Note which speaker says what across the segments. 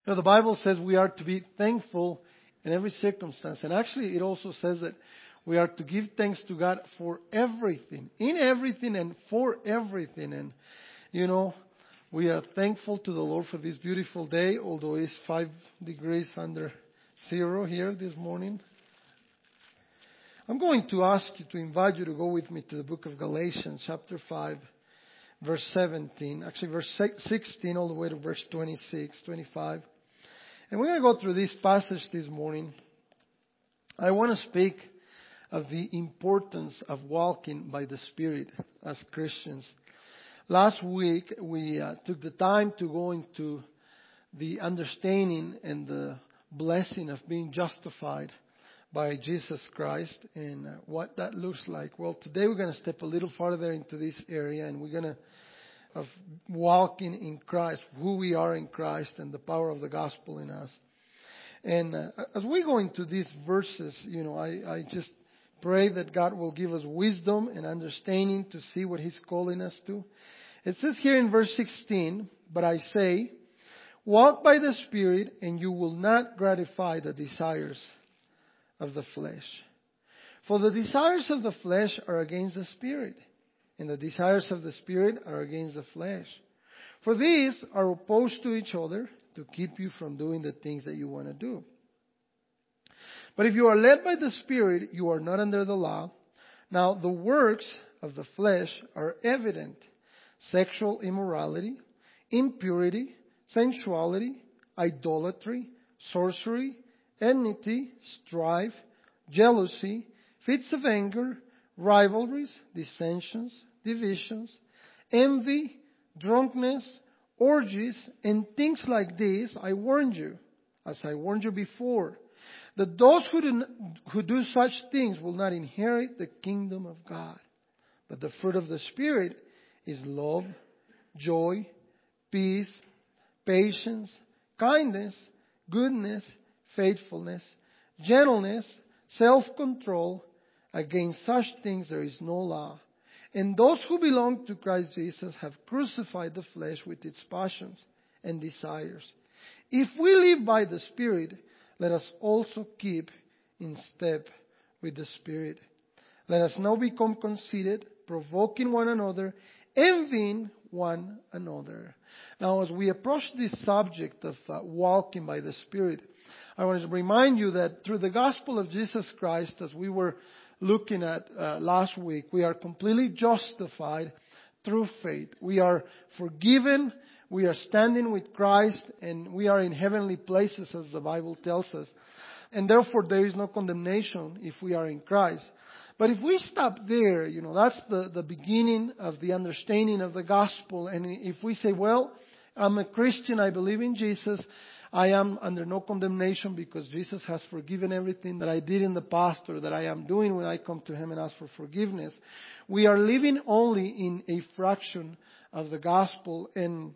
Speaker 1: The Bible says we are to be thankful in every circumstance. And actually, it also says that we are to give thanks to God for everything, in everything and for everything. And, we are thankful to the Lord for this beautiful day, although it's 5 degrees under zero here this morning. I'm going to ask you to invite you to go with me to the book of Galatians, chapter 5, verse 17. Actually, verse 16 all the way to verse 26, 25. And we're going to go through this passage this morning. I want to speak of the importance of walking by the Spirit as Christians. Last week, we took the time to go into the understanding and the blessing of being justified by Jesus Christ and what that looks like. Well, today we're going to step a little farther into this area, and we're going to of walking in Christ, who we are in Christ, and the power of the gospel in us. And as we go into these verses, I just pray that God will give us wisdom and understanding to see what He's calling us to. It says here in verse 16, "But I say, walk by the Spirit, and you will not gratify the desires of the flesh. For the desires of the flesh are against the Spirit, and the desires of the Spirit are against the flesh. For these are opposed to each other to keep you from doing the things that you want to do. But if you are led by the Spirit, you are not under the law. Now the works of the flesh are evident: sexual immorality, impurity, sensuality, idolatry, sorcery, enmity, strife, jealousy, fits of anger, rivalries, dissensions, divisions, envy, drunkenness, orgies, and things like these. I warned you, as I warned you before, that those who do such things will not inherit the kingdom of God. But the fruit of the Spirit is love, joy, peace, patience, kindness, goodness, faithfulness, gentleness, self-control. Against such things there is no law. And those who belong to Christ Jesus have crucified the flesh with its passions and desires. If we live by the Spirit, let us also keep in step with the Spirit. Let us not become conceited, provoking one another, envying one another." Now, as we approach this subject of walking by the Spirit, I want to remind you that through the gospel of Jesus Christ, as we were looking at last week, we are completely justified through faith. We are forgiven, we are standing with Christ, and we are in heavenly places, as the Bible tells us. And therefore, there is no condemnation if we are in Christ. But if we stop there, that's the beginning of the understanding of the gospel. And if we say, well, I'm a Christian, I believe in Jesus, I am under no condemnation because Jesus has forgiven everything that I did in the past or that I am doing when I come to Him and ask for forgiveness. We are living only in a fraction of the gospel and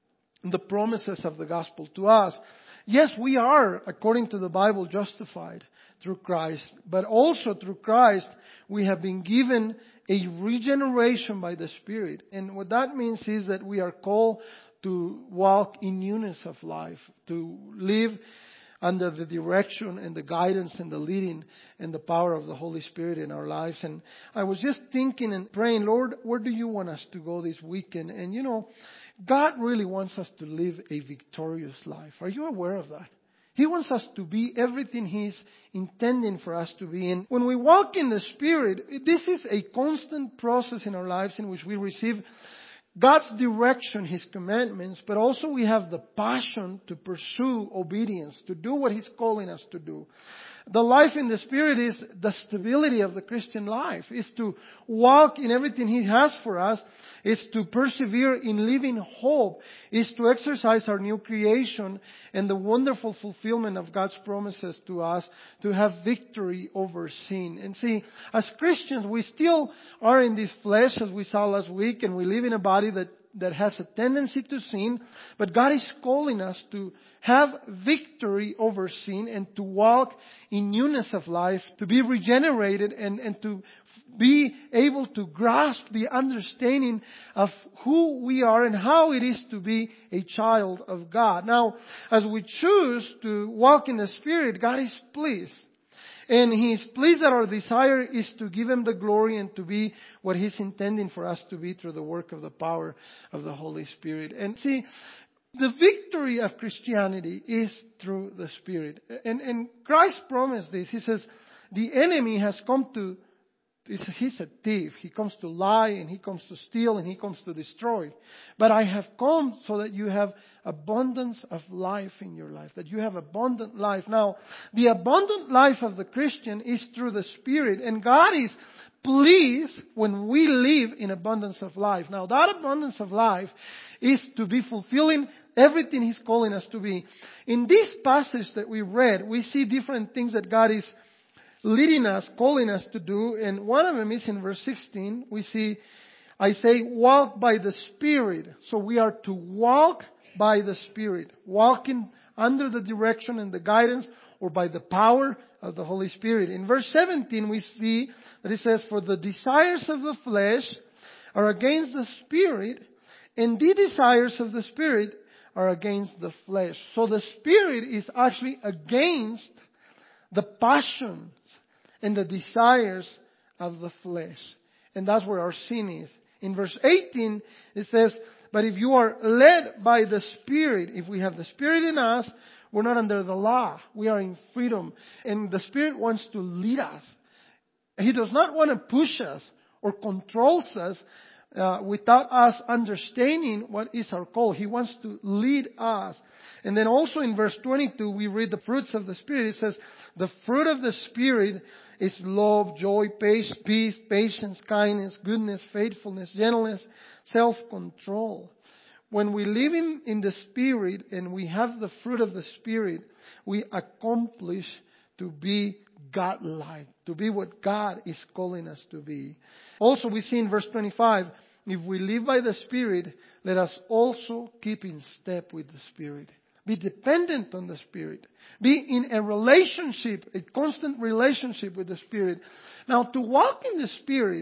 Speaker 1: the promises of the gospel to us. Yes, we are, according to the Bible, justified through Christ. But also through Christ, we have been given a regeneration by the Spirit. And what that means is that we are called to walk in newness of life, to live under the direction and the guidance and the leading and the power of the Holy Spirit in our lives. And I was just thinking and praying, Lord, where do you want us to go this weekend? And God really wants us to live a victorious life. Are you aware of that? He wants us to be everything He's intending for us to be. And when we walk in the Spirit, this is a constant process in our lives in which we receive God's direction, His commandments, but also we have the passion to pursue obedience, to do what He's calling us to do. The life in the Spirit is the stability of the Christian life, is to walk in everything He has for us, is to persevere in living hope, is to exercise our new creation and the wonderful fulfillment of God's promises to us, to have victory over sin. And see, as Christians, we still are in this flesh, as we saw last week, and we live in a body that that has a tendency to sin, but God is calling us to have victory over sin and to walk in newness of life, to be regenerated and to be able to grasp the understanding of who we are and how it is to be a child of God. Now, as we choose to walk in the Spirit, God is pleased. And He is pleased that our desire is to give Him the glory and to be what He's intending for us to be through the work of the power of the Holy Spirit. And see, the victory of Christianity is through the Spirit. And Christ promised this. He says, the enemy has come to, he's a thief. He comes to lie and he comes to steal and he comes to destroy. But I have come so that you have abundance of life in your life, that you have abundant life. Now, the abundant life of the Christian is through the Spirit, and God is pleased when we live in abundance of life. Now, that abundance of life is to be fulfilling everything He's calling us to be. In this passage that we read, we see different things that God is leading us, calling us to do, and one of them is in verse 16. We see, I say, walk by the Spirit. So we are to walk by the Spirit, walking under the direction and the guidance or by the power of the Holy Spirit. In verse 17 we see that it says, for the desires of the flesh are against the Spirit, and the desires of the Spirit are against the flesh. So the Spirit is actually against the passions and the desires of the flesh. And that's where our sin is. In verse 18 it says, but if you are led by the Spirit, if we have the Spirit in us, we're not under the law. We are in freedom. And the Spirit wants to lead us. He does not want to push us or control us without us understanding what is our call. He wants to lead us. And then also in verse 22, we read the fruits of the Spirit. It says, the fruit of the Spirit is love, joy, peace, patience, kindness, goodness, faithfulness, gentleness, self-control. When we live in the Spirit and we have the fruit of the Spirit, we accomplish to be God-like, to be what God is calling us to be. Also, we see in verse 25, if we live by the Spirit, let us also keep in step with the Spirit. Be dependent on the Spirit. Be in a relationship, a constant relationship with the Spirit. Now, to walk in the Spirit,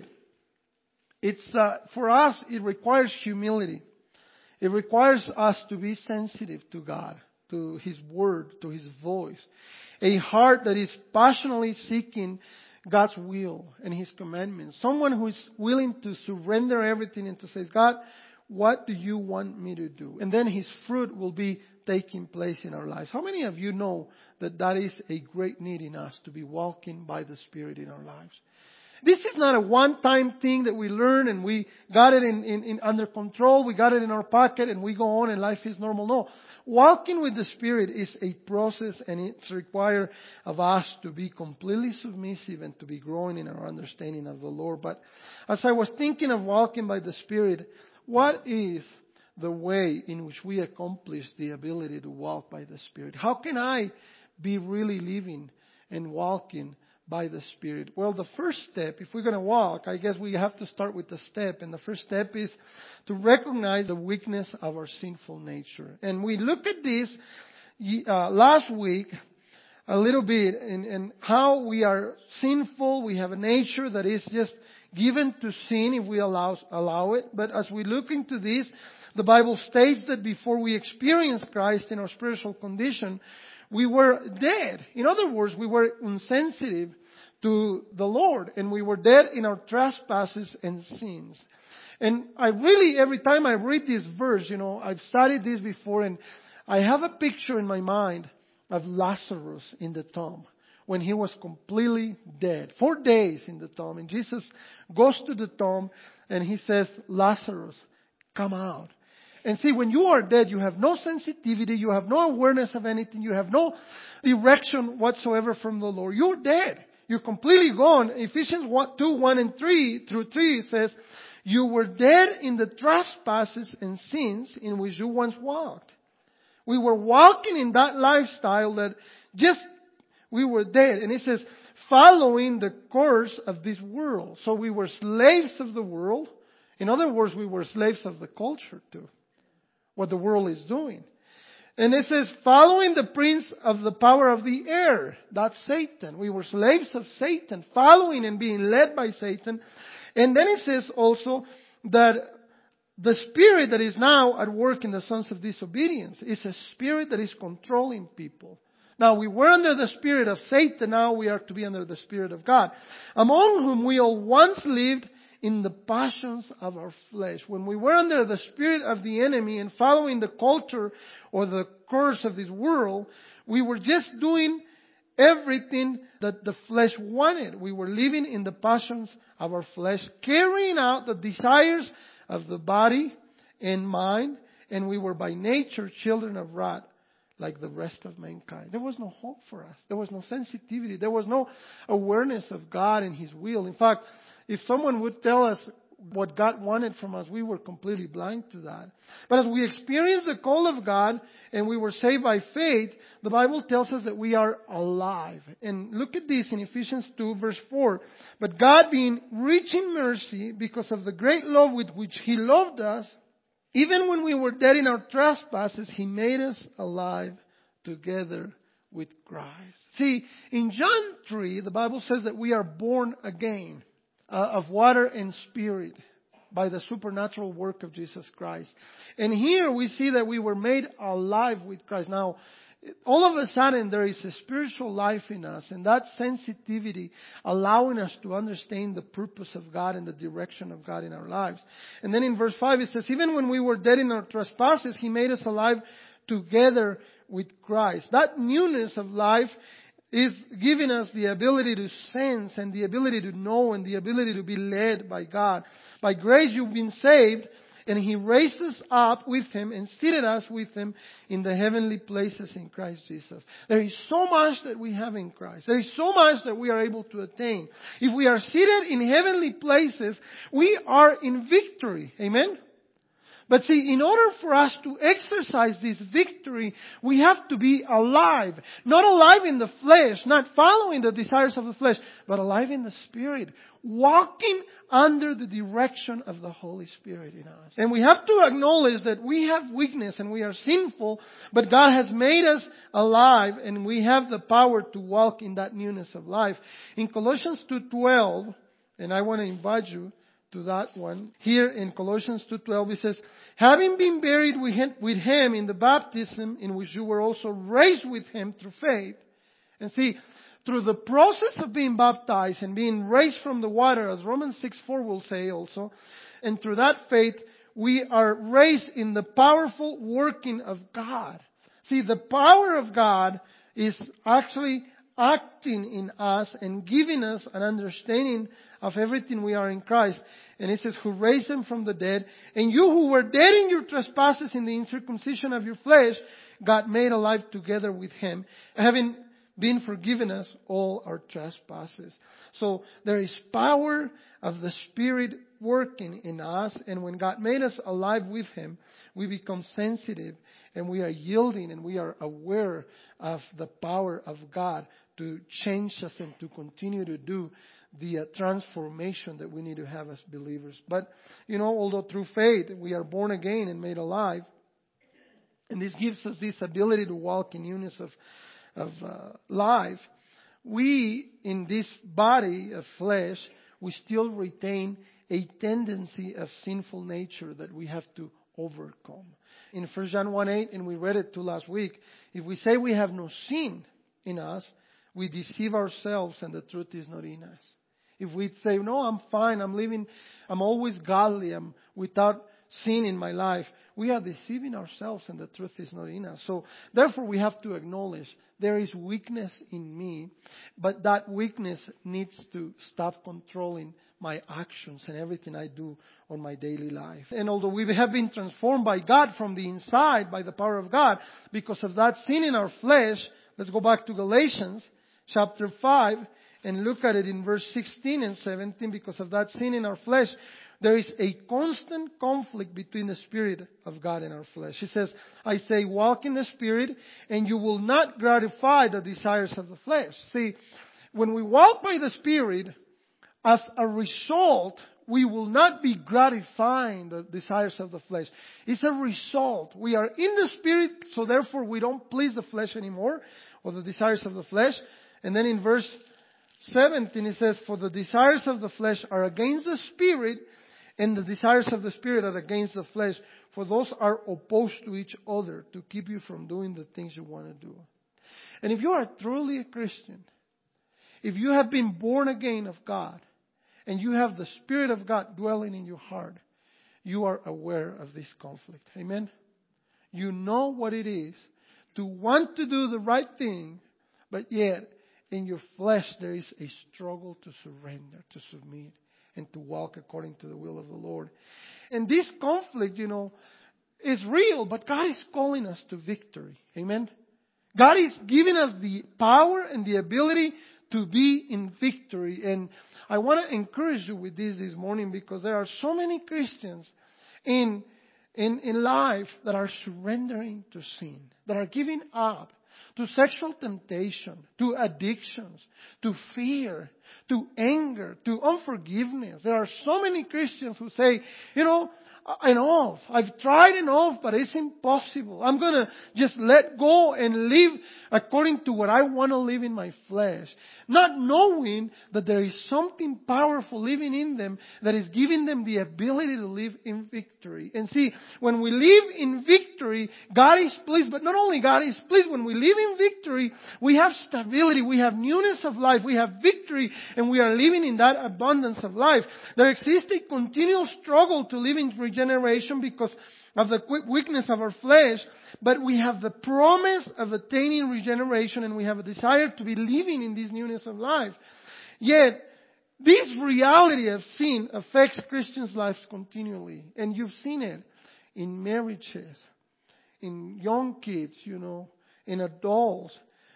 Speaker 1: it's for us, it requires humility. It requires us to be sensitive to God, to His Word, to His voice. A heart that is passionately seeking God's will and His commandments. Someone who is willing to surrender everything and to say, God, what do you want me to do? And then His fruit will be taking place in our lives. How many of you know that that is a great need in us, to be walking by the Spirit in our lives? This is not a one-time thing that we learn and we got it in under control, we got it in our pocket and we go on and life is normal. No. Walking with the Spirit is a process, and it's required of us to be completely submissive and to be growing in our understanding of the Lord. But as I was thinking of walking by the Spirit, what is the way in which we accomplish the ability to walk by the Spirit? How can I be really living and walking by the Spirit? Well, the first step, if we're going to walk, I guess we have to start with the step. And the first step is to recognize the weakness of our sinful nature. And we looked at this last week a little bit in how we are sinful. We have a nature that is just given to sin if we allow it. But as we look into this, the Bible states that before we experience Christ in our spiritual condition, we were dead. In other words, we were insensitive to the Lord, and we were dead in our trespasses and sins. And I really, every time I read this verse, I've studied this before, and I have a picture in my mind of Lazarus in the tomb when he was completely dead. 4 days in the tomb. And Jesus goes to the tomb and He says, Lazarus, come out. And see, when you are dead, you have no sensitivity, you have no awareness of anything, you have no direction whatsoever from the Lord. You're dead. You're completely gone. Ephesians 2, 1 and 3 through 3 says, you were dead in the trespasses and sins in which you once walked. We were walking in that lifestyle that we were dead. And it says, following the course of this world. So we were slaves of the world. In other words, we were slaves of the culture too, what the world is doing. And it says, following the prince of the power of the air. That's Satan. We were slaves of Satan, following and being led by Satan. And then it says also that the spirit that is now at work in the sons of disobedience is a spirit that is controlling people. Now we were under the spirit of Satan, now we are to be under the spirit of God. Among whom we all once lived in the passions of our flesh. When we were under the spirit of the enemy and following the culture or the course of this world, we were just doing everything that the flesh wanted. We were living in the passions of our flesh, carrying out the desires of the body and mind, and we were by nature children of wrath like the rest of mankind. There was no hope for us. There was no sensitivity. There was no awareness of God and His will. In fact, if someone would tell us what God wanted from us, we were completely blind to that. But as we experienced the call of God and we were saved by faith, the Bible tells us that we are alive. And look at this in Ephesians 2 verse 4. But God, being rich in mercy, because of the great love with which He loved us, even when we were dead in our trespasses, He made us alive together with Christ. See, in John 3, the Bible says that we are born again of water and spirit by the supernatural work of Jesus Christ. And here we see that we were made alive with Christ. Now, all of a sudden there is a spiritual life in us, and that sensitivity allowing us to understand the purpose of God and the direction of God in our lives. And then in verse 5 it says, even when we were dead in our trespasses, He made us alive together with Christ. That newness of life is giving us the ability to sense and the ability to know and the ability to be led by God. By grace you've been saved, and He raised us up with Him and seated us with Him in the heavenly places in Christ Jesus. There is so much that we have in Christ. There is so much that we are able to attain. If we are seated in heavenly places, we are in victory. Amen? But see, in order for us to exercise this victory, we have to be alive. Not alive in the flesh, not following the desires of the flesh, but alive in the Spirit. Walking under the direction of the Holy Spirit in us. And we have to acknowledge that we have weakness and we are sinful, but God has made us alive and we have the power to walk in that newness of life. In Colossians 2:12, and I want to invite you to that one. Here in Colossians 2:12 it says, having been buried with Him in the baptism in which you were also raised with Him through faith. And see, through the process of being baptized and being raised from the water, as Romans 6:4 will say also, and through that faith we are raised in the powerful working of God. See, the power of God is actually acting in us and giving us an understanding of everything we are in Christ. And it says, who raised Him from the dead, and you who were dead in your trespasses in the uncircumcision of your flesh, God made alive together with Him, having been forgiven us all our trespasses. So there is power of the Spirit working in us, and when God made us alive with Him, we become sensitive and we are yielding and we are aware of the power of God to change us and to continue to do the transformation that we need to have as believers. But, although through faith we are born again and made alive, and this gives us this ability to walk in newness of life, we, in this body of flesh, we still retain a tendency of sinful nature that we have to overcome. In 1 John 1:8, and we read it too last week, if we say we have no sin in us, we deceive ourselves and the truth is not in us. If we say, no, I'm fine, I'm always godly, I'm without sin in my life, we are deceiving ourselves and the truth is not in us. So therefore we have to acknowledge there is weakness in me, but that weakness needs to stop controlling my actions and everything I do on my daily life. And although we have been transformed by God from the inside, by the power of God, because of that sin in our flesh, let's go back to Galatians chapter 5 and look at it in verse 16 and 17. Because of that sin in our flesh, there is a constant conflict between the Spirit of God and our flesh. He says, I say, walk in the Spirit, and you will not gratify the desires of the flesh. See, when we walk by the Spirit, as a result, we will not be gratifying the desires of the flesh. It's a result. We are in the Spirit, so therefore we don't please the flesh anymore, or the desires of the flesh. And then in verse 17 it says, for the desires of the flesh are against the Spirit, and the desires of the Spirit are against the flesh. For those are opposed to each other to keep you from doing the things you want to do. And if you are truly a Christian, if you have been born again of God, and you have the Spirit of God dwelling in your heart, you are aware of this conflict. Amen? You know what it is to want to do the right thing, but yet in your flesh there is a struggle to surrender, to submit, and to walk according to the will of the Lord. And this conflict, is real, but God is calling us to victory. Amen? God is giving us the power and the ability to be in victory. And I want to encourage you with this morning, because there are so many Christians in life that are surrendering to sin, that are giving up to sexual temptation, to addictions, to fear, to anger, to unforgiveness. There are so many Christians who say, enough. I've tried enough, but it's impossible. I'm going to just let go and live according to what I want to live in my flesh. Not knowing that there is something powerful living in them that is giving them the ability to live in victory. And see, when we live in victory, God is pleased. But not only God is pleased, when we live in victory, we have stability, we have newness of life, we have victory, and we are living in that abundance of life. There exists a continual struggle to live in regeneration because of the weakness of our flesh, but we have the promise of attaining regeneration, and we have a desire to be living in this newness of life. Yet, this reality of sin affects Christians' lives continually. And you've seen it in marriages, in young kids, in adults.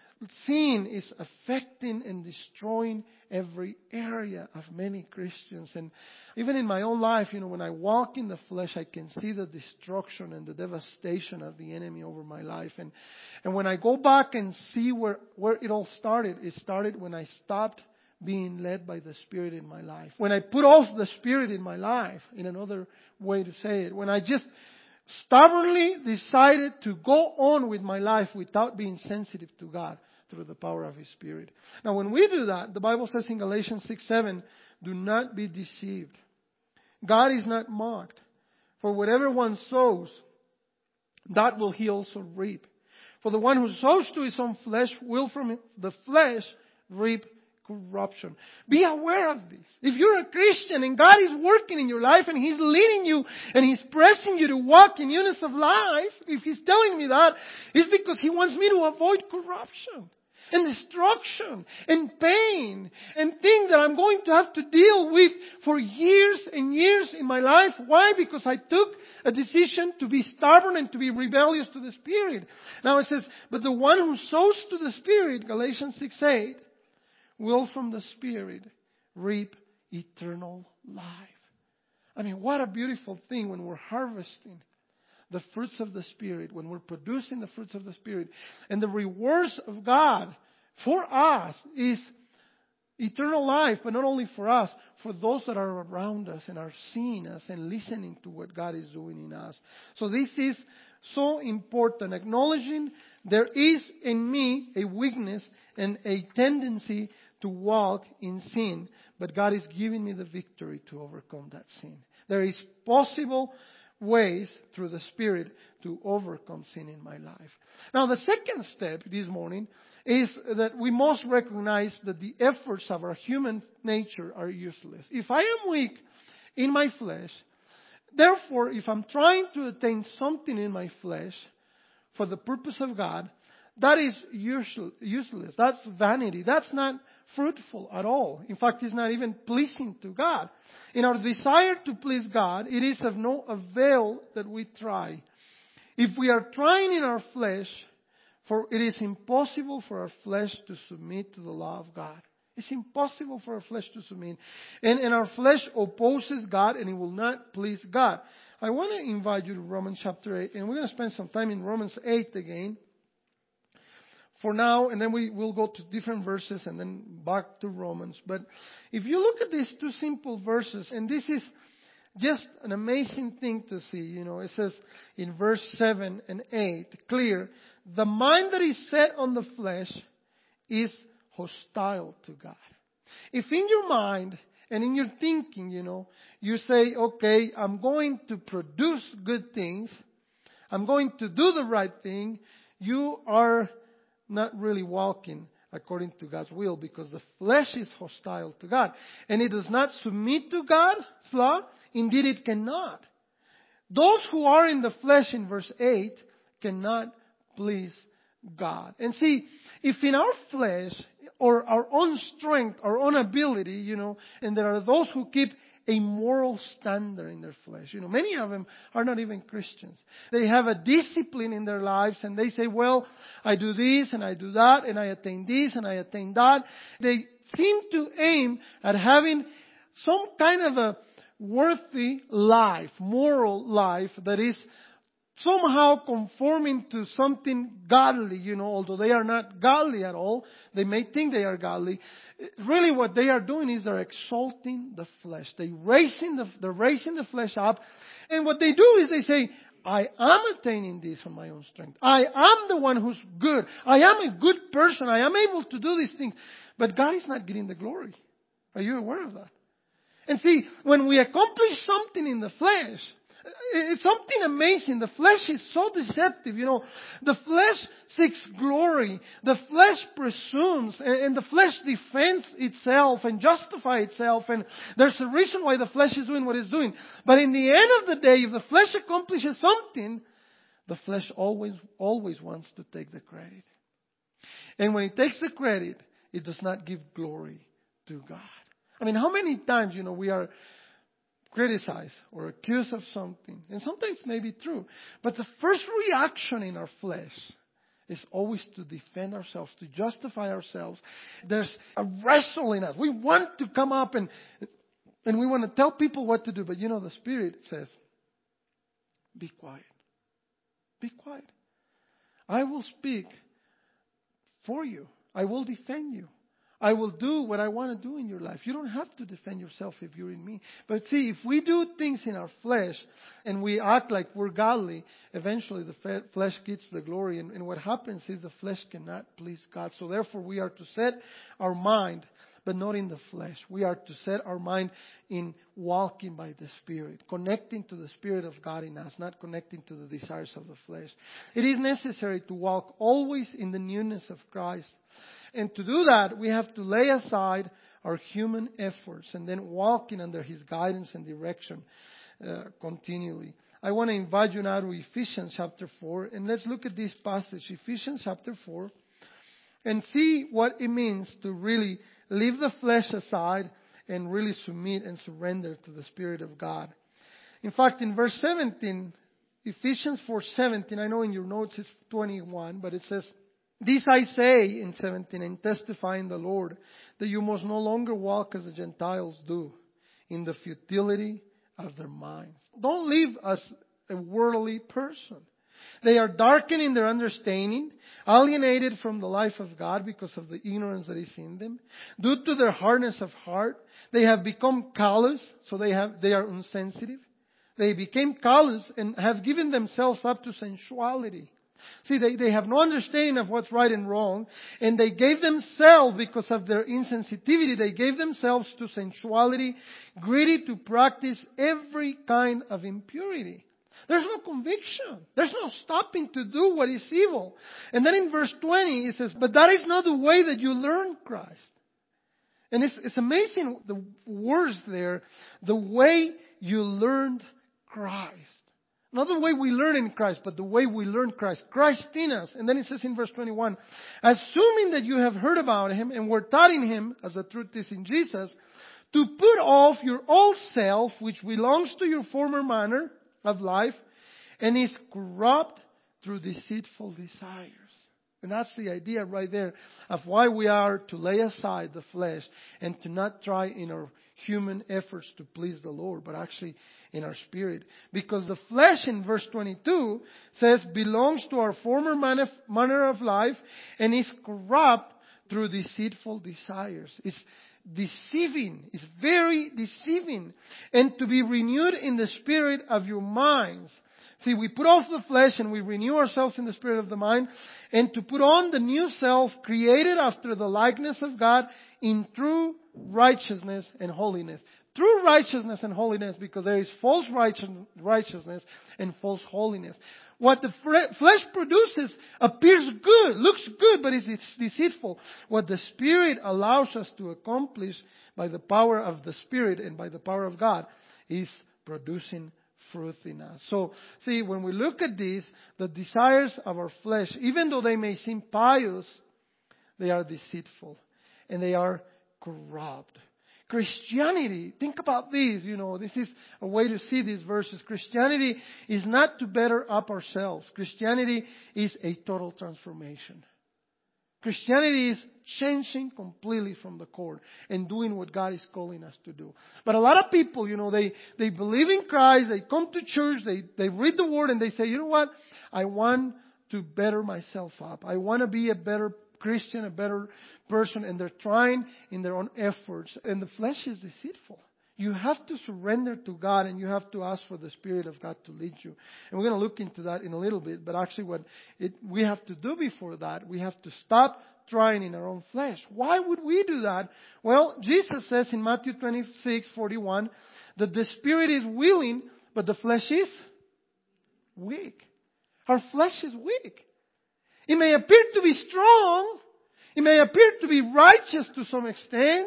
Speaker 1: Sin is affecting and destroying every area of many Christians. And even in my own life, when I walk in the flesh, I can see the destruction and the devastation of the enemy over my life. And when I go back and see where it all started, it started when I stopped being led by the Spirit in my life. When I put off the Spirit in my life, in another way to say it. When I just stubbornly decided to go on with my life without being sensitive to God through the power of His Spirit. Now, when we do that, the Bible says in Galatians 6:7, do not be deceived. God is not mocked. For whatever one sows, that will he also reap. For the one who sows to his own flesh will from the flesh reap corruption. Be aware of this. If you're a Christian and God is working in your life and He's leading you and He's pressing you to walk in newness of life, if He's telling me that, it's because He wants me to avoid corruption and destruction and pain and things that I'm going to have to deal with for years and years in my life. Why? Because I took a decision to be stubborn and to be rebellious to the Spirit. Now it says, but the one who sows to the Spirit, Galatians 6:8, will from the Spirit reap eternal life. I mean, what a beautiful thing when we're harvesting the fruits of the Spirit, when we're producing the fruits of the Spirit. And the rewards of God for us is eternal life, but not only for us, for those that are around us and are seeing us and listening to what God is doing in us. So this is so important, acknowledging there is in me a weakness and a tendency to walk in sin, but God is giving me the victory to overcome that sin. There is possible ways through the Spirit to overcome sin in my life. Now, the second step this morning is that we must recognize that the efforts of our human nature are useless. If I am weak in my flesh, therefore, if I'm trying to attain something in my flesh for the purpose of God, that is useless. That's vanity. That's not fruitful at all. In fact, it's not even pleasing to God. In our desire to please God, it is of no avail that we try. If we are trying in our flesh, for it is impossible for our flesh to submit to the law of God. It's impossible for our flesh to submit. And our flesh opposes God and it will not please God. I want to invite you to Romans chapter 8, and we're going to spend some time in Romans 8 again. for now, and then we will go to different verses and then back to Romans. But if you look at these two simple verses, and this is just an amazing thing to see. It says in verse 7 and 8, clear, the mind that is set on the flesh is hostile to God. If in your mind and in your thinking, you say, okay, I'm going to produce good things, I'm going to do the right thing, you are not really walking according to God's will, because the flesh is hostile to God. And it does not submit to God's law. Indeed, it cannot. Those who are in the flesh, in verse 8, cannot please God. And see, if in our flesh, or our own strength, our own ability, and there are those who keep a moral standard in their flesh. Many of them are not even Christians. They have a discipline in their lives, and they say, well, I do this and I do that, and I attain this and I attain that. They seem to aim at having some kind of a worthy life, moral life that is somehow conforming to something godly, although they are not godly at all. They may think they are godly. Really what they are doing is they're exalting the flesh. They're raising the flesh up. And what they do is they say, I am attaining this on my own strength. I am the one who's good. I am a good person. I am able to do these things. But God is not getting the glory. Are you aware of that? And see, when we accomplish something in the flesh, it's something amazing. The flesh is so deceptive. The flesh seeks glory. The flesh presumes, and the flesh defends itself and justifies itself. And there's a reason why the flesh is doing what it's doing. But in the end of the day, if the flesh accomplishes something, the flesh always wants to take the credit. And when it takes the credit, it does not give glory to God. I mean, how many times, we are criticized or accused of something. And sometimes it may be true. But the first reaction in our flesh is always to defend ourselves, to justify ourselves. There's a wrestle in us. We want to come up and we want to tell people what to do. But the Spirit says, be quiet. Be quiet. I will speak for you. I will defend you. I will do what I want to do in your life. You don't have to defend yourself if you're in me. But see, if we do things in our flesh and we act like we're godly, eventually the flesh gets the glory. And what happens is the flesh cannot please God. So therefore we are to set our mind, but not in the flesh. We are to set our mind in walking by the Spirit, connecting to the Spirit of God in us, not connecting to the desires of the flesh. It is necessary to walk always in the newness of Christ. And to do that, we have to lay aside our human efforts and then walking under His guidance and direction continually. I want to invite you now to Ephesians chapter 4. And let's look at this passage, Ephesians chapter 4, and see what it means to really leave the flesh aside and really submit and surrender to the Spirit of God. In fact, in verse 17, Ephesians 4:17, I know in your notes it's 21, but it says, this I say in 17 and testify in the Lord that you must no longer walk as the Gentiles do in the futility of their minds. Don't live as a worldly person. They are darkened in their understanding, alienated from the life of God because of the ignorance that is in them. Due to their hardness of heart, they have become callous, so they are insensitive. They became callous and have given themselves up to sensuality. See, they have no understanding of what's right and wrong. And they gave themselves, because of their insensitivity, they gave themselves to sensuality, greedy to practice every kind of impurity. There's no conviction. There's no stopping to do what is evil. And then in verse 20 it says, but that is not the way that you learn Christ. And it's amazing, the words there, the way you learned Christ. Not the way we learn in Christ, but the way we learn Christ. Christ in us. And then it says in verse 21, assuming that you have heard about Him and were taught in Him, as the truth is in Jesus, to put off your old self, which belongs to your former manner of life, and is corrupt through deceitful desires. And that's the idea right there of why we are to lay aside the flesh and to not try in our human efforts to please the Lord, but actually in our spirit. Because the flesh in verse 22 says belongs to our former manner of life and is corrupt through deceitful desires. It's deceiving. It's very deceiving. And to be renewed in the spirit of your minds. See, we put off the flesh and we renew ourselves in the spirit of the mind, and to put on the new self created after the likeness of God in true righteousness and holiness. True righteousness and holiness, because there is false righteousness and false holiness. What the flesh produces appears good, looks good, but it's deceitful. What the Spirit allows us to accomplish by the power of the Spirit and by the power of God is producing fruit in us. So, see, when we look at this, the desires of our flesh, even though they may seem pious, they are deceitful and they are corrupt. Christianity, think about this, this is a way to see these verses. Christianity is not to better up ourselves. Christianity is a total transformation. Christianity is changing completely from the core and doing what God is calling us to do. But a lot of people, they believe in Christ, they come to church, they read the Word and they say, you know what? I want to better myself up. I want to be a better Christian, a better person, and they're trying in their own efforts. And the flesh is deceitful. You have to surrender to God and you have to ask for the Spirit of God to lead you. And we're going to look into that in a little bit. But actually what we have to do before that, we have to stop trying in our own flesh. Why would we do that? Well, Jesus says in Matthew 26:41 that the Spirit is willing, but the flesh is weak. Our flesh is weak. It may appear to be strong. It may appear to be righteous to some extent.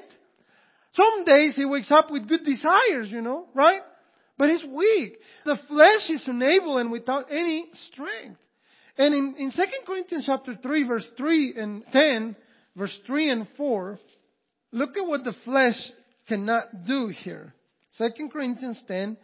Speaker 1: Some days he wakes up with good desires, right? But he's weak. The flesh is unable and without any strength. And in 2 Corinthians chapter 3, verse 3 and 10, verse 3 and 4, look at what the flesh cannot do here. 2 Corinthians 10,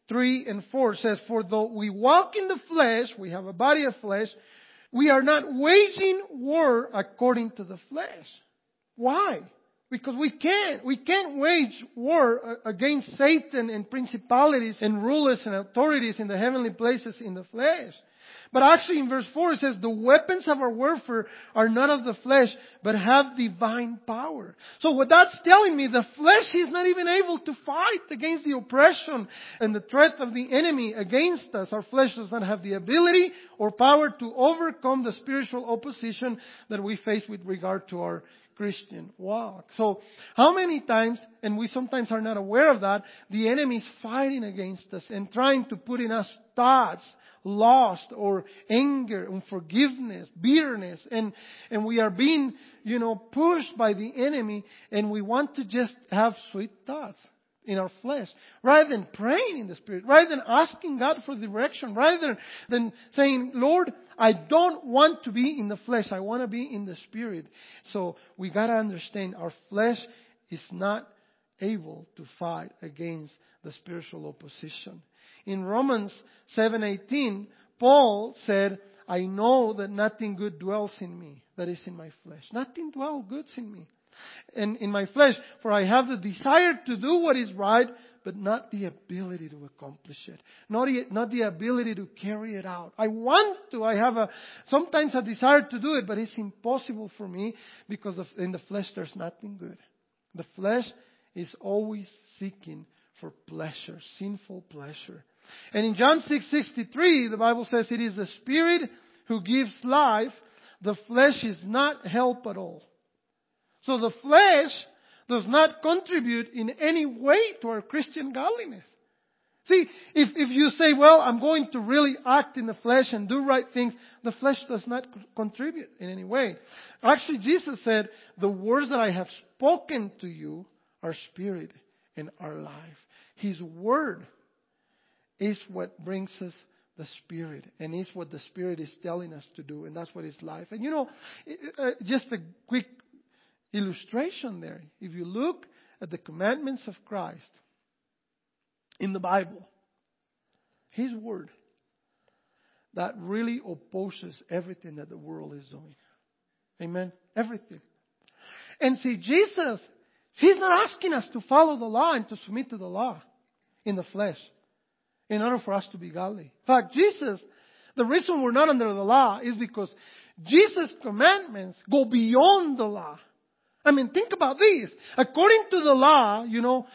Speaker 1: 3 and 4 says, for though we walk in the flesh, we have a body of flesh, we are not waging war according to the flesh. Why? Because we can't wage war against Satan and principalities and rulers and authorities in the heavenly places in the flesh. But actually in verse 4 it says, the weapons of our warfare are not of the flesh, but have divine power. So what that's telling me, the flesh is not even able to fight against the oppression and the threat of the enemy against us. Our flesh does not have the ability or power to overcome the spiritual opposition that we face with regard to our Christian walk. So how many times, and we sometimes are not aware of that, the enemy is fighting against us and trying to put in us thoughts, lust or anger, unforgiveness, bitterness, and we are being, pushed by the enemy, and we want to just have sweet thoughts in our flesh, rather than praying in the Spirit, rather than asking God for direction, rather than saying, Lord, I don't want to be in the flesh, I want to be in the Spirit. So we got to understand our flesh is not able to fight against the spiritual opposition. In Romans 7:18, Paul said, I know that nothing good dwells in me, that is in my flesh. Nothing dwells good in me. And in my flesh, for I have the desire to do what is right, but not the ability to accomplish it. Not the ability to carry it out. I want to. I have sometimes a desire to do it, but it's impossible for me because in the flesh there's nothing good. The flesh is always seeking for pleasure, sinful pleasure. And in John 6:63, the Bible says it is the Spirit who gives life. The flesh is not help at all. So the flesh does not contribute in any way to our Christian godliness. See, if you say, well, I'm going to really act in the flesh and do right things, the flesh does not contribute in any way. Actually, Jesus said, the words that I have spoken to you are spirit and are life. His word is what brings us the Spirit, and is what the Spirit is telling us to do, and that's what is life. And just a quick illustration there. If you look at the commandments of Christ in the Bible, His word, that really opposes everything that the world is doing. Amen. Everything. And see, Jesus, He's not asking us to follow the law and to submit to the law in the flesh in order for us to be godly. In fact, Jesus, the reason we're not under the law is because Jesus' commandments go beyond the law. I mean, think about this. According to the law,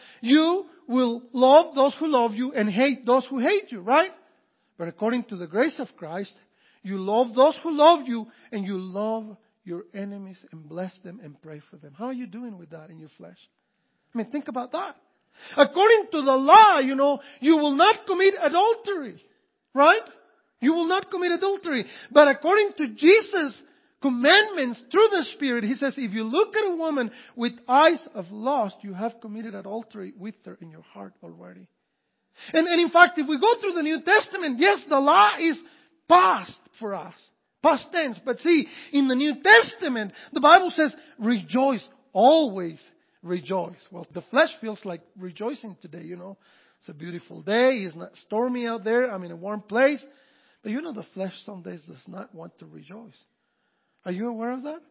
Speaker 1: you will love those who love you and hate those who hate you, right? But according to the grace of Christ, you love those who love you and you love your enemies and bless them and pray for them. How are you doing with that in your flesh? I mean, think about that. According to the law, you will not commit adultery, right? You will not commit adultery. But according to Jesus' commandments through the Spirit, He says, if you look at a woman with eyes of lust, you have committed adultery with her in your heart already. And in fact, if we go through the New Testament, yes, the law is past for us. Past tense. But see, in the New Testament, the Bible says, rejoice, always rejoice. Well, the flesh feels like rejoicing today, It's a beautiful day. It's not stormy out there. I'm in a warm place. But the flesh some days does not want to rejoice. Are you aware of that?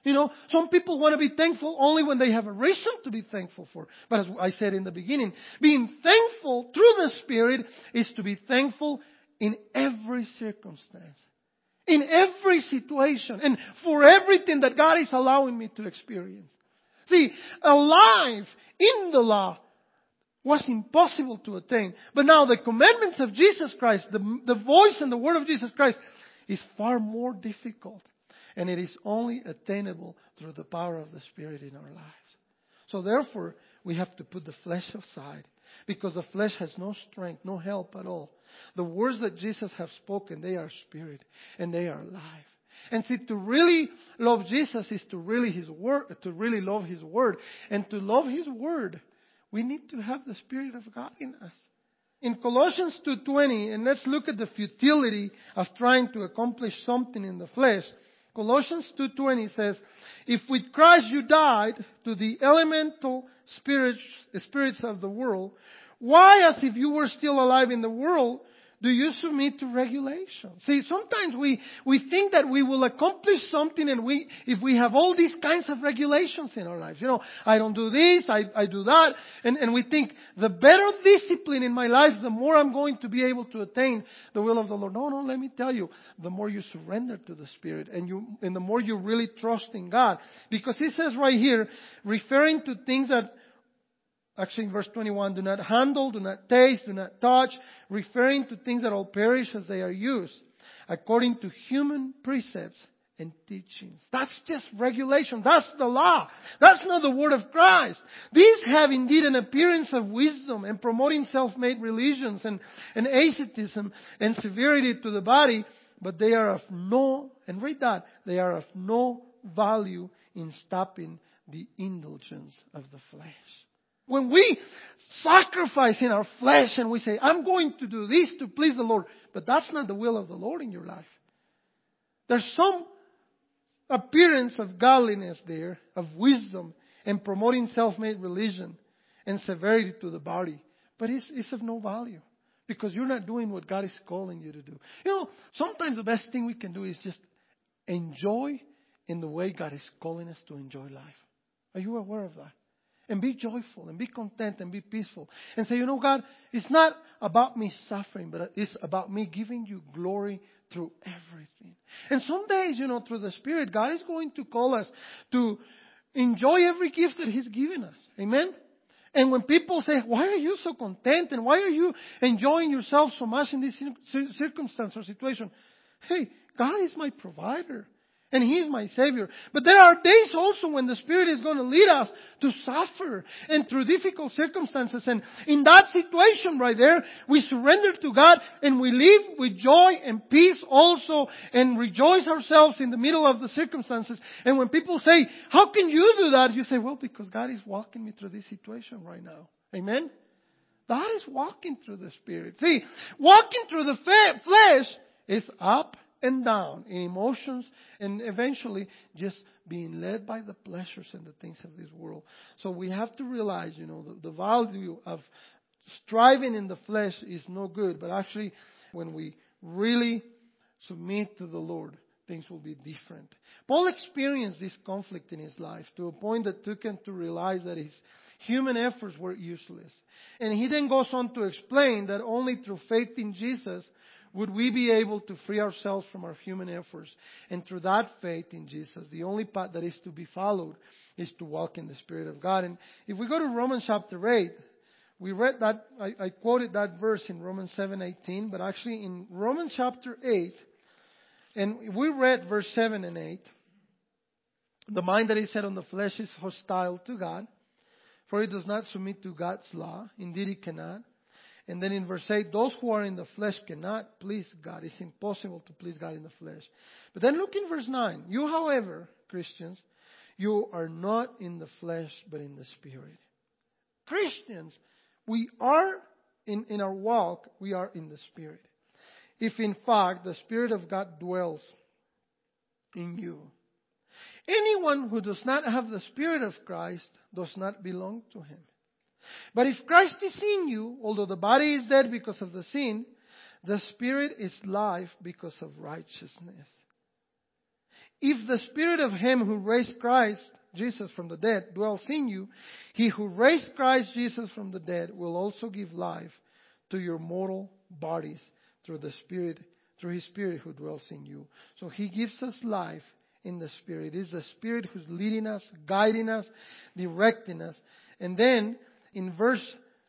Speaker 1: Some people want to be thankful only when they have a reason to be thankful for. But as I said in the beginning, being thankful through the Spirit is to be thankful in every circumstance, in every situation, and for everything that God is allowing me to experience. See, a life in the law was impossible to attain. But now the commandments of Jesus Christ, the voice and the word of Jesus Christ is far more difficult. And it is only attainable through the power of the Spirit in our lives. So therefore, we have to put the flesh aside. Because the flesh has no strength, no help at all. The words that Jesus has spoken, they are spirit and they are life. And see, to really love Jesus is to really love His Word. And to love His Word, we need to have the Spirit of God in us. In Colossians 2:20, and let's look at the futility of trying to accomplish something in the flesh. Colossians 2:20 says, if with Christ you died to the elemental spirits of the world, why, as if you were still alive in the world, do you submit to regulations? See, sometimes we think that we will accomplish something and if we have all these kinds of regulations in our lives. I don't do this, I do that. And we think the better discipline in my life, the more I'm going to be able to attain the will of the Lord. No, let me tell you, the more you surrender to the Spirit and the more you really trust in God. Because He says right here, referring to things that, actually in verse 21, do not handle, do not taste, do not touch, referring to things that all perish as they are used, according to human precepts and teachings. That's just regulation. That's the law. That's not the word of Christ. These have indeed an appearance of wisdom and promoting self-made religions and asceticism and severity to the body, but they are of no, and read that, they are of no value in stopping the indulgence of the flesh. When we sacrifice in our flesh and we say, I'm going to do this to please the Lord, but that's not the will of the Lord in your life. There's some appearance of godliness there, of wisdom, and promoting self-made religion and severity to the body. But it's of no value because you're not doing what God is calling you to do. Sometimes the best thing we can do is just enjoy in the way God is calling us to enjoy life. Are you aware of that? And be joyful and be content and be peaceful. And say, God, it's not about me suffering, but it's about me giving you glory through everything. And some days, through the Spirit, God is going to call us to enjoy every gift that He's given us. Amen? And when people say, why are you so content? And why are you enjoying yourself so much in this circumstance or situation? Hey, God is my provider. And He is my Savior. But there are days also when the Spirit is going to lead us to suffer and through difficult circumstances. And in that situation right there, we surrender to God and we live with joy and peace also and rejoice ourselves in the middle of the circumstances. And when people say, how can you do that? You say, well, because God is walking me through this situation right now. Amen? God is walking through the Spirit. See, walking through the flesh is up and down in emotions and eventually just being led by the pleasures and the things of this world. So we have to realize, the value of striving in the flesh is no good. But actually, when we really submit to the Lord things will be different. Paul experienced this conflict in his life to a point that took him to realize that his human efforts were useless. And he then goes on to explain that only through faith in Jesus would we be able to free ourselves from our human efforts. And through that faith in Jesus, the only path that is to be followed is to walk in the Spirit of God. And if we go to Romans chapter 8, we read that, I quoted that verse in Romans 7:18, but actually in Romans chapter 8, and we read verse 7 and 8, the mind that is set on the flesh is hostile to God, for it does not submit to God's law. Indeed, it cannot. And then in verse 8, those who are in the flesh cannot please God. It's impossible to please God in the flesh. But then look in verse 9. You, however, Christians, you are not in the flesh, but in the Spirit. Christians, we are in our walk, we are in the Spirit. If in fact the Spirit of God dwells in you. Anyone who does not have the Spirit of Christ does not belong to Him. But if Christ is in you, although the body is dead because of the sin, the Spirit is life because of righteousness. If the Spirit of Him who raised Christ Jesus from the dead dwells in you, He who raised Christ Jesus from the dead will also give life to your mortal bodies through the Spirit, through His Spirit who dwells in you. So He gives us life in the Spirit. It is the Spirit who's leading us, guiding us, directing us. And then in verse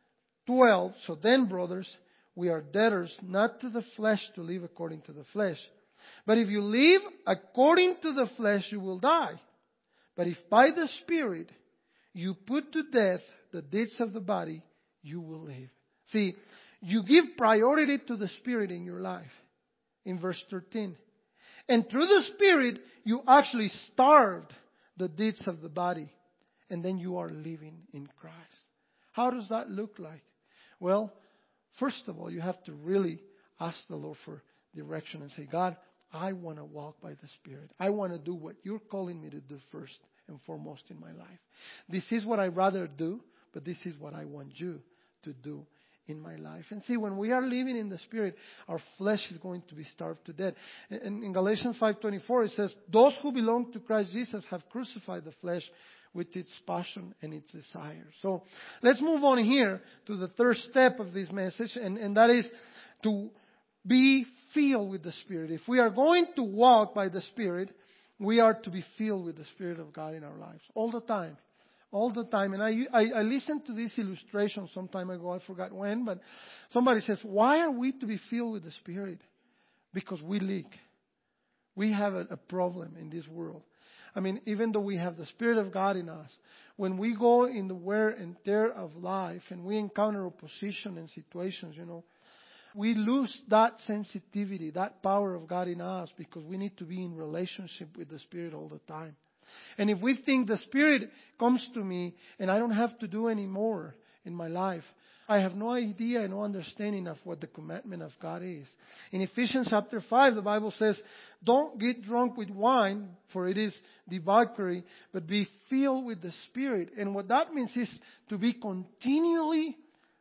Speaker 1: 12, so then, brothers, we are debtors not to the flesh to live according to the flesh. But if you live according to the flesh, you will die. But if by the Spirit you put to death the deeds of the body, you will live. See, you give priority to the Spirit in your life. In verse 13. And through the Spirit, you actually starved the deeds of the body. And then you are living in Christ. How does that look like? Well, first of all, you have to really ask the Lord for direction and say, God, I want to walk by the Spirit. I want to do what you're calling me to do first and foremost in my life. This is what I'd rather do, but this is what I want you to do in my life. And see, when we are living in the Spirit, our flesh is going to be starved to death. And in Galatians 5:24, it says, those who belong to Christ Jesus have crucified the flesh with its passion and its desire. So let's move on here to the third step of this message, and that is to be filled with the Spirit. If we are going to walk by the Spirit, we are to be filled with the Spirit of God in our lives all the time. All the time. And I listened to this illustration some time ago. I forgot when, but somebody says, why are we to be filled with the Spirit? Because we leak. We have a problem in this world. I mean, even though we have the Spirit of God in us, when we go in the wear and tear of life and we encounter opposition and situations, we lose that sensitivity, that power of God in us because we need to be in relationship with the Spirit all the time. And if we think the Spirit comes to me and I don't have to do any more in my life, I have no idea, no understanding of what the commandment of God is. In Ephesians chapter 5, the Bible says, don't get drunk with wine, for it is debauchery, but be filled with the Spirit. And what that means is to be continually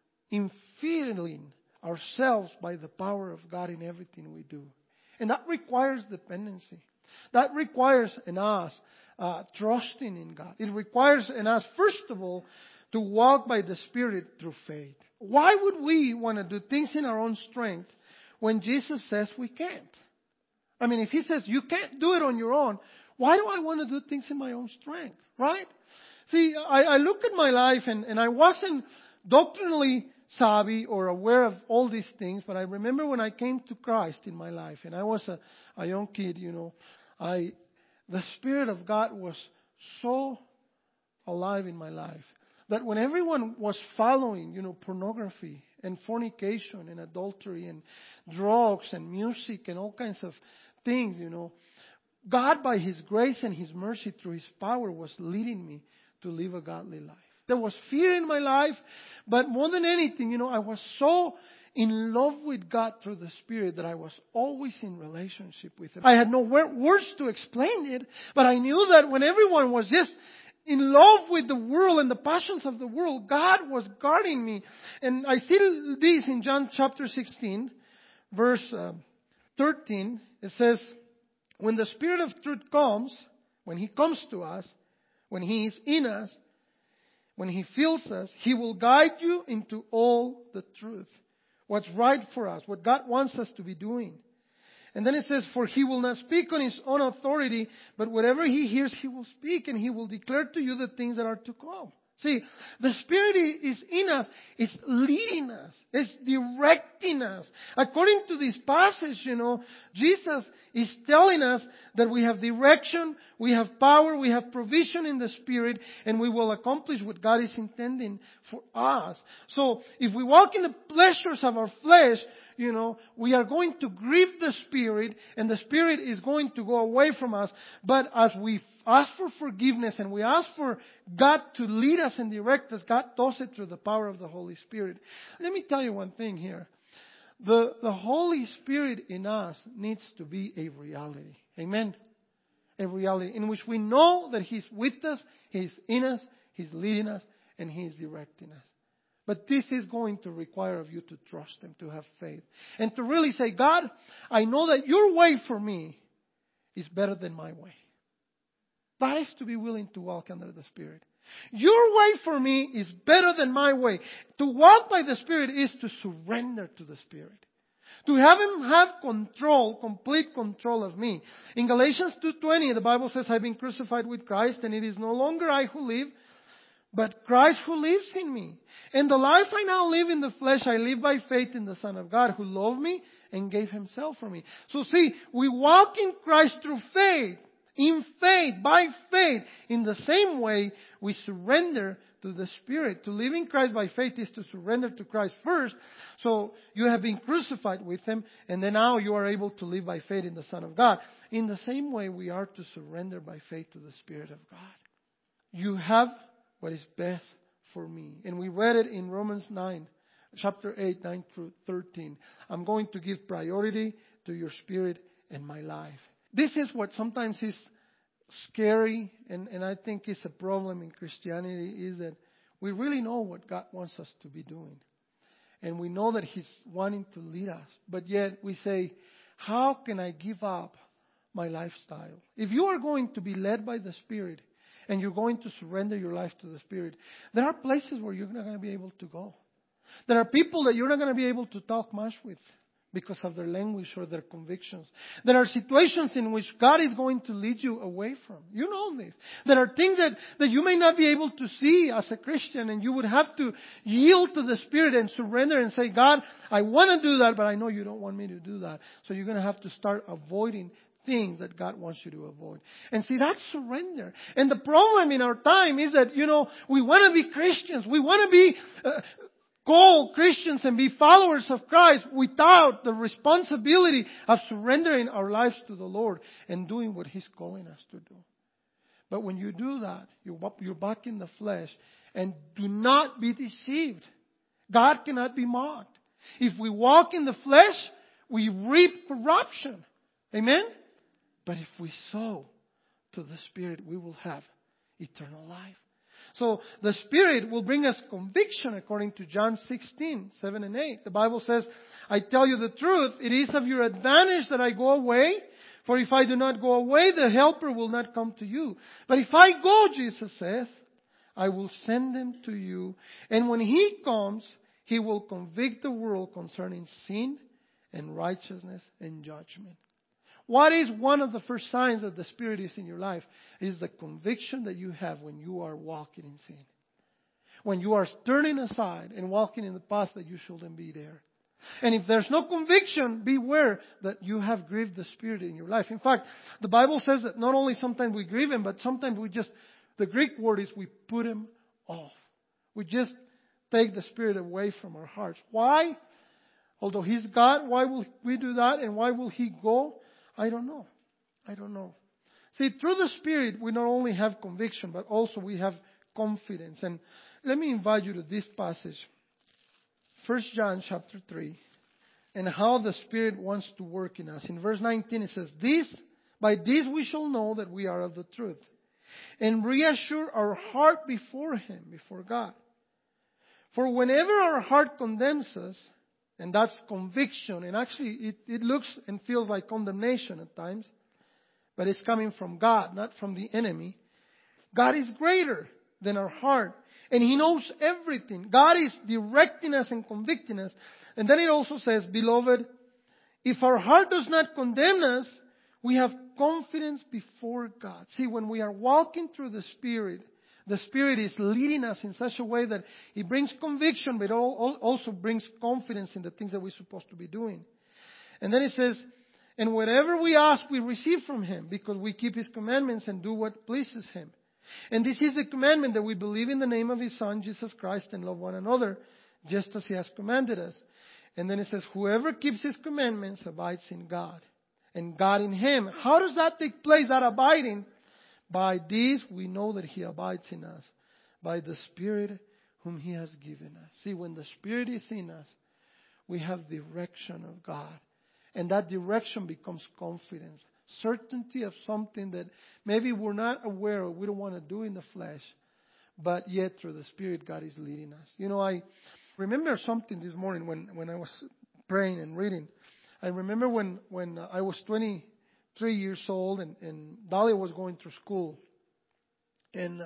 Speaker 1: infilling ourselves by the power of God in everything we do. And that requires dependency. That requires in us trusting in God. It requires in us, first of all, to walk by the Spirit through faith. Why would we want to do things in our own strength when Jesus says we can't? I mean, if He says you can't do it on your own, why do I want to do things in my own strength? Right? See, I look at my life and I wasn't doctrinally savvy or aware of all these things, but I remember when I came to Christ in my life and I was a young kid, the Spirit of God was so alive in my life that when everyone was following, pornography and fornication and adultery and drugs and music and all kinds of things, God by His grace and His mercy through His power was leading me to live a godly life. There was fear in my life, but more than anything, I was so in love with God through the Spirit that I was always in relationship with Him. I had no words to explain it, but I knew that when everyone was just in love with the world and the passions of the world, God was guarding me. And I see this in John chapter 16, verse 13. It says, When the Spirit of truth comes, when He comes to us, when He is in us, when He fills us, He will guide you into all the truth. What's right for us, what God wants us to be doing. And then it says, for He will not speak on His own authority, but whatever He hears, He will speak, and He will declare to you the things that are to come. See, the Spirit is in us, is leading us, is directing us. According to this passage, Jesus is telling us that we have direction, we have power, we have provision in the Spirit, and we will accomplish what God is intending for us. So, if we walk in the pleasures of our flesh, we are going to grieve the Spirit, and the Spirit is going to go away from us. But as we ask for forgiveness and we ask for God to lead us and direct us, God does it through the power of the Holy Spirit. Let me tell you one thing here. The Holy Spirit in us needs to be a reality. Amen? A reality in which we know that He's with us, He's in us, He's leading us, and He's directing us. But this is going to require of you to trust Him, to have faith. And to really say, God, I know that your way for me is better than my way. That is to be willing to walk under the Spirit. Your way for me is better than my way. To walk by the Spirit is to surrender to the Spirit. To have Him have control, complete control of me. In Galatians 2:20, the Bible says, I've been crucified with Christ, and it is no longer I who live, but Christ who lives in me. And the life I now live in the flesh, I live by faith in the Son of God who loved me and gave Himself for me. So see, we walk in Christ through faith. In faith, by faith. In the same way, we surrender to the Spirit. To live in Christ by faith is to surrender to Christ first. So you have been crucified with Him, and then now you are able to live by faith in the Son of God. In the same way, we are to surrender by faith to the Spirit of God. You have what is best for me. And we read it in Romans 9, chapter 8, 9 through 13. I'm going to give priority to your Spirit in my life. This is what sometimes is scary, and I think it's a problem in Christianity, is that we really know what God wants us to be doing. And we know that He's wanting to lead us. But yet we say, how can I give up my lifestyle? If you are going to be led by the Spirit, and you're going to surrender your life to the Spirit, there are places where you're not going to be able to go. There are people that you're not going to be able to talk much with because of their language or their convictions. There are situations in which God is going to lead you away from. You know this. There are things that you may not be able to see as a Christian, and you would have to yield to the Spirit and surrender and say, God, I want to do that, but I know you don't want me to do that. So you're going to have to start avoiding things that God wants you to avoid. And see, that's surrender. And the problem in our time is that, we want to be Christians. We want to be called Christians and be followers of Christ without the responsibility of surrendering our lives to the Lord and doing what He's calling us to do. But when you do that, you're back in the flesh. And do not be deceived. God cannot be mocked. If we walk in the flesh, we reap corruption. Amen? But if we sow to the Spirit, we will have eternal life. So the Spirit will bring us conviction according to John 16, 7 and 8. The Bible says, I tell you the truth, it is of your advantage that I go away. For if I do not go away, the Helper will not come to you. But if I go, Jesus says, I will send Him to you. And when He comes, He will convict the world concerning sin and righteousness and judgment. What is one of the first signs that the Spirit is in your life? Is the conviction that you have when you are walking in sin. When you are turning aside and walking in the path that you shouldn't be there. And if there's no conviction, beware that you have grieved the Spirit in your life. In fact, the Bible says that not only sometimes we grieve Him, but sometimes the Greek word is we put Him off. We just take the Spirit away from our hearts. Why? Although He's God, why will we do that? And why will He go? I don't know. See, through the Spirit, we not only have conviction, but also we have confidence. And let me invite you to this passage. 1 John chapter 3. And how the Spirit wants to work in us. In verse 19 it says, by this we shall know that we are of the truth. And reassure our heart before Him, before God. For whenever our heart condemns us, and that's conviction. And actually, it looks and feels like condemnation at times. but it's coming from God, not from the enemy. God is greater than our heart, and He knows everything. God is directing us and convicting us. And then it also says, beloved, if our heart does not condemn us, we have confidence before God. See, when we are walking through the Spirit is leading us in such a way that it brings conviction, but it also brings confidence in the things that we're supposed to be doing. And then it says, and whatever we ask, we receive from Him, because we keep His commandments and do what pleases Him. And this is the commandment, that we believe in the name of His Son, Jesus Christ, and love one another, just as He has commanded us. And then it says, whoever keeps His commandments abides in God, and God in him. How does that take place, that abiding? By this we know that He abides in us, by the Spirit whom He has given us. See, when the Spirit is in us, we have direction of God. And that direction becomes confidence, certainty of something that maybe we're not aware of, we don't want to do in the flesh, but yet through the Spirit God is leading us. You know, I remember something this morning when I was praying and reading. I remember when I was 23 years old and Dahlia was going through school. And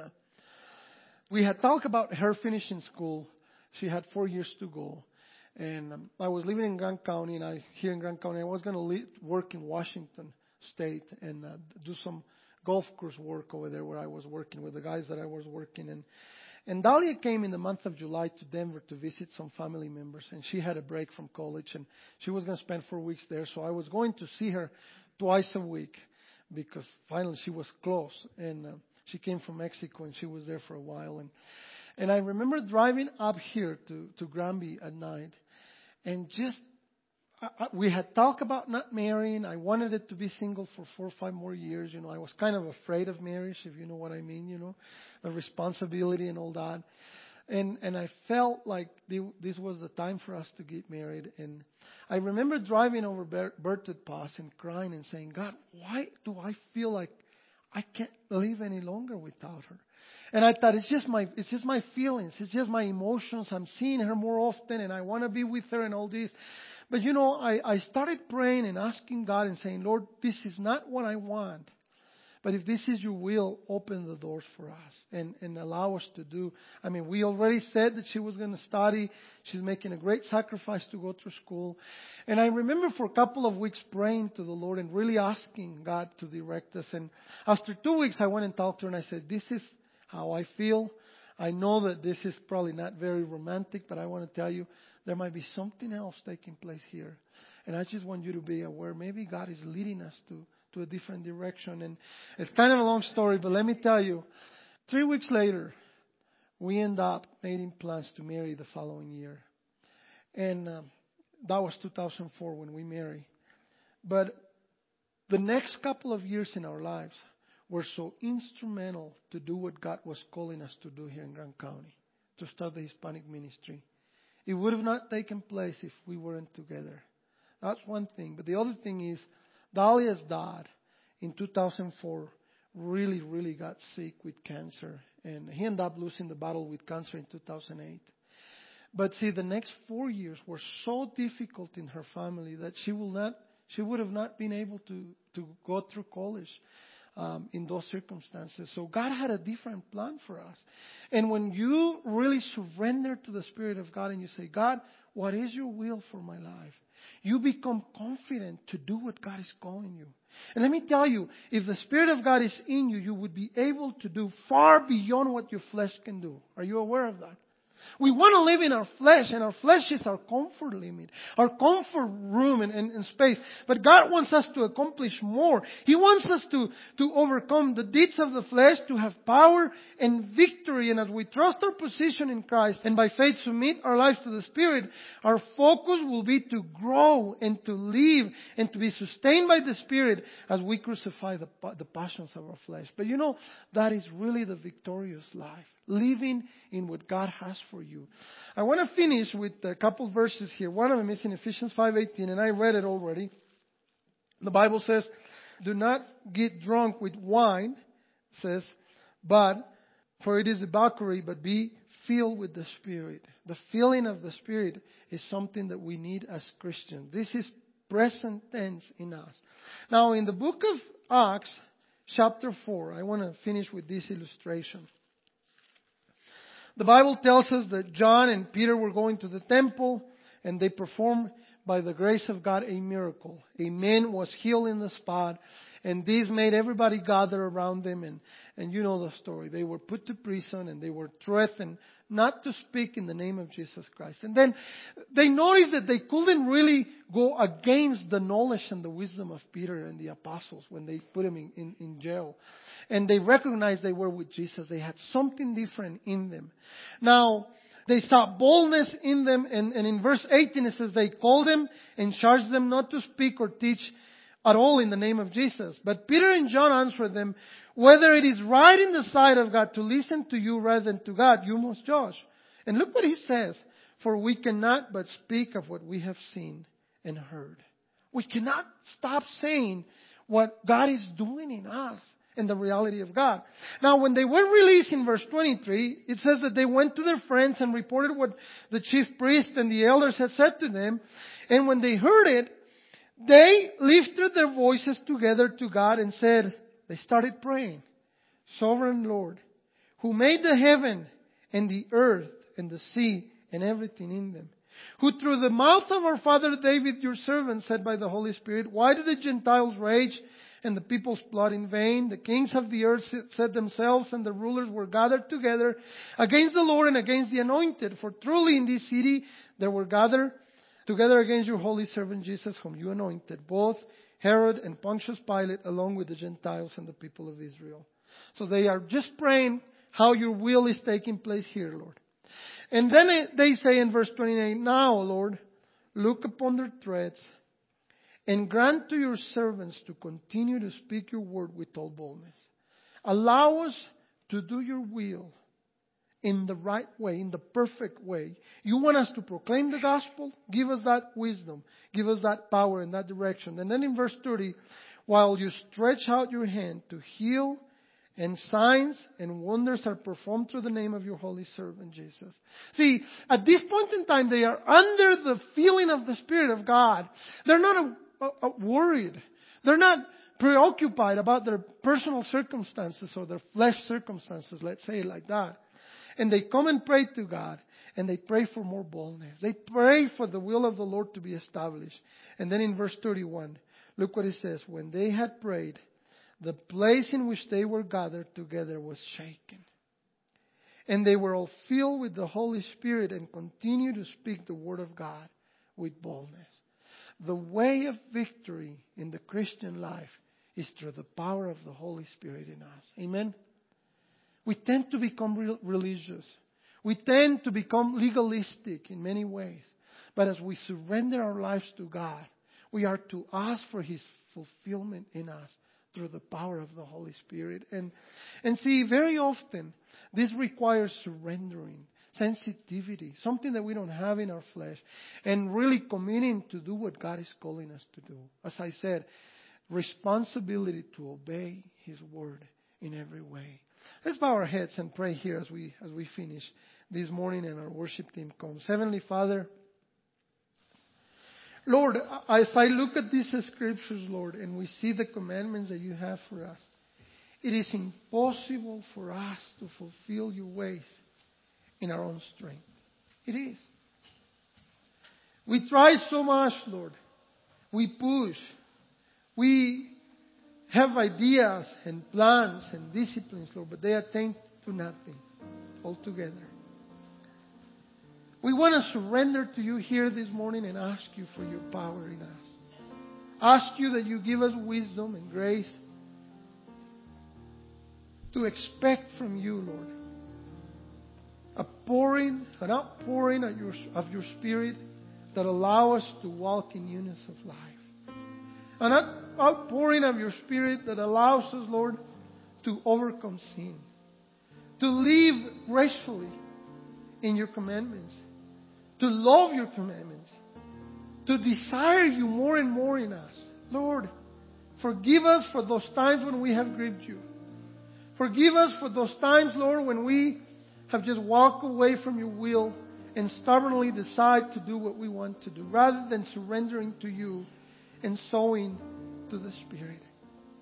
Speaker 1: we had talked about her finishing school. She had 4 years to go. And I was living in Grand County, and here in Grand County, I was going to work in Washington State and do some golf course work over there where I was working with the guys that I was working in. And Dahlia came in the month of July to Denver to visit some family members, and she had a break from college, and she was going to spend 4 weeks there. So I was going to see her twice a week because finally she was close, and she came from Mexico, and she was there for a while. And I remember driving up here to Granby at night, and just we had talked about not marrying. I wanted it to be single for 4 or 5 more years. You know, I was kind of afraid of marriage, if you know what I mean, you know, the responsibility and all that. And I felt like this was the time for us to get married. And I remember driving over Berthoud Pass and crying and saying, God, why do I feel like I can't live any longer without her? And I thought, it's just my feelings. It's just my emotions. I'm seeing her more often and I want to be with her and all this. But you know, I started praying and asking God and saying, Lord, this is not what I want. But if this is your will, open the doors for us and allow us to do. I mean, we already said that she was going to study. She's making a great sacrifice to go through school. And I remember for a couple of weeks praying to the Lord and really asking God to direct us. And after 2 weeks, I went and talked to her and I said, this is how I feel. I know that this is probably not very romantic, but I want to tell you, there might be something else taking place here. And I just want you to be aware. Maybe God is leading us to a different direction. And it's kind of a long story, but let me tell you, 3 weeks later, we end up making plans to marry the following year. And that was 2004 when we married. But the next couple of years in our lives were so instrumental to do what God was calling us to do here in Grand County, to start the Hispanic ministry. It would have not taken place if we weren't together. That's one thing. But the other thing is, Dahlia's dad in 2004 really got sick with cancer. And he ended up losing the battle with cancer in 2008. But see, the next 4 years were so difficult in her family that she would have not been able to go through college in those circumstances. So God had a different plan for us. And when you really surrender to the Spirit of God and you say, God, what is your will for my life? You become confident to do what God is calling you. And let me tell you, if the Spirit of God is in you, you would be able to do far beyond what your flesh can do. Are you aware of that? We want to live in our flesh, and our flesh is our comfort limit, our comfort room and space. But God wants us to accomplish more. He wants us to overcome the deeds of the flesh, to have power and victory. And as we trust our position in Christ and by faith submit our lives to the Spirit, our focus will be to grow and to live and to be sustained by the Spirit as we crucify the passions of our flesh. But you know, that is really the victorious life. Living in what God has for you. I want to finish with a couple verses here. One of them is in Ephesians 5:18, and I read it already. The Bible says, do not get drunk with wine, says, but for it is debauchery, but be filled with the Spirit. The filling of the Spirit is something that we need as Christians. This is present tense in us. Now, in the book Acts chapter 4. I want to finish with this illustration. The Bible tells us that John and Peter were going to the temple and they performed, by the grace of God, a miracle. A man was healed in the spot, and this made everybody gather around them, and you know the story. They were put to prison and they were threatened not to speak in the name of Jesus Christ. And then they noticed that they couldn't really go against the knowledge and the wisdom of Peter and the apostles when they put him in jail. And they recognized they were with Jesus. They had something different in them. Now, they saw boldness in them, and in verse 18 it says they called them and charged them not to speak or teach at all in the name of Jesus. But Peter and John answered them, whether it is right in the sight of God to listen to you rather than to God, you must judge. And look what he says, for we cannot but speak of what we have seen and heard. We cannot stop saying what God is doing in us and the reality of God. Now, when they were released in verse 23, it says that they went to their friends and reported what the chief priest and the elders had said to them. And when they heard it, they lifted their voices together to God and said, they started praying, Sovereign Lord, who made the heaven and the earth and the sea and everything in them, who through the mouth of our father David, your servant, said by the Holy Spirit, why do the Gentiles rage and the peoples plot in vain? The kings of the earth set themselves, and the rulers were gathered together against the Lord and against the Anointed. For truly in this city there were gathered together against your holy servant Jesus, whom you anointed, both Herod and Pontius Pilate, along with the Gentiles and the people of Israel. So they are just praying how your will is taking place here, Lord. And then they say in verse 28, now, Lord, look upon their threats and grant to your servants to continue to speak your word with all boldness. Allow us to do your will in the right way, in the perfect way. You want us to proclaim the gospel? Give us that wisdom. Give us that power in that direction. And then in verse 30, while you stretch out your hand to heal, and signs and wonders are performed through the name of your holy servant Jesus. See, at this point in time, they are under the feeling of the Spirit of God. They're not worried. They're not preoccupied about their personal circumstances or their flesh circumstances, let's say it like that. And they come and pray to God, and they pray for more boldness. They pray for the will of the Lord to be established. And then in verse 31, look what it says. When they had prayed, the place in which they were gathered together was shaken. And they were all filled with the Holy Spirit and continued to speak the word of God with boldness. The way of victory in the Christian life is through the power of the Holy Spirit in us. Amen? We tend to become religious. We tend to become legalistic in many ways. But as we surrender our lives to God, we are to ask for His fulfillment in us through the power of the Holy Spirit. And see, very often, this requires surrendering, sensitivity, something that we don't have in our flesh, and really committing to do what God is calling us to do. As I said, responsibility to obey His word in every way. Let's bow our heads and pray here as we finish this morning and our worship team comes. Heavenly Father, Lord, as I look at these scriptures, Lord, and we see the commandments that you have for us, it is impossible for us to fulfill your ways in our own strength. It is. We try so much, Lord. We push. We have ideas and plans and disciplines, Lord, but they attain to nothing altogether. We want to surrender to you here this morning and ask you for your power in us. Ask you that you give us wisdom and grace to expect from you, Lord, an outpouring of your Spirit that allow us to walk in newness of life. An outpouring of your Spirit that allows us, Lord, to overcome sin, to live gracefully in your commandments, to love your commandments, to desire you more and more in us. Lord, forgive us for those times when we have grieved you. Forgive us for those times, Lord, when we have just walked away from your will and stubbornly decide to do what we want to do, rather than surrendering to you and sowing to the Spirit.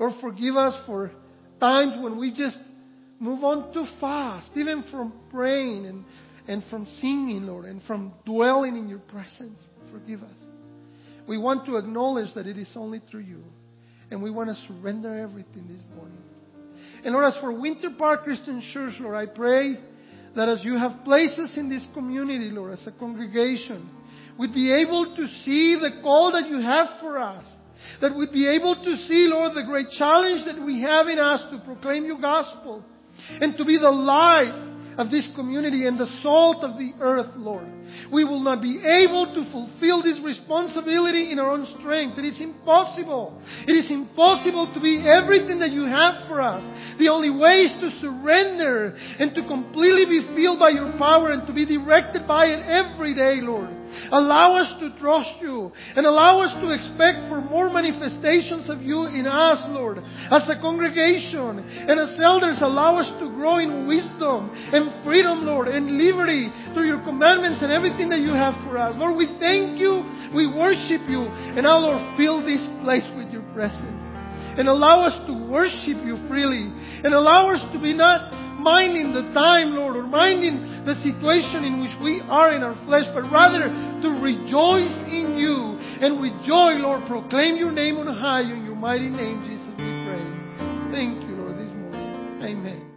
Speaker 1: Lord, forgive us for times when we just move on too fast, even from praying and from singing, Lord, and from dwelling in your presence. Forgive us. We want to acknowledge that it is only through you. And we want to surrender everything this morning. And Lord, as for Winter Park Christian Church, Lord, I pray that as you have placed us in this community, Lord, as a congregation, we'd be able to see the call that you have for us. That we'd be able to see, Lord, the great challenge that we have in us to proclaim your gospel and to be the light of this community and the salt of the earth, Lord. We will not be able to fulfill this responsibility in our own strength. It is impossible. It is impossible to be everything that you have for us. The only way is to surrender and to completely be filled by your power and to be directed by it every day, Lord. Allow us to trust you and allow us to expect for more manifestations of you in us, Lord. As a congregation and as elders, allow us to grow in wisdom and freedom, Lord, and liberty through your commandments and everything that you have for us. Lord, we thank you, we worship you, and now, Lord, fill this place with your presence. And allow us to worship you freely. And allow us to be not minding the time, Lord, or minding the situation in which we are in our flesh, but rather to rejoice in you. And with joy, Lord, proclaim your name on high. In your mighty name, Jesus, we pray. Thank you, Lord, this morning. Amen.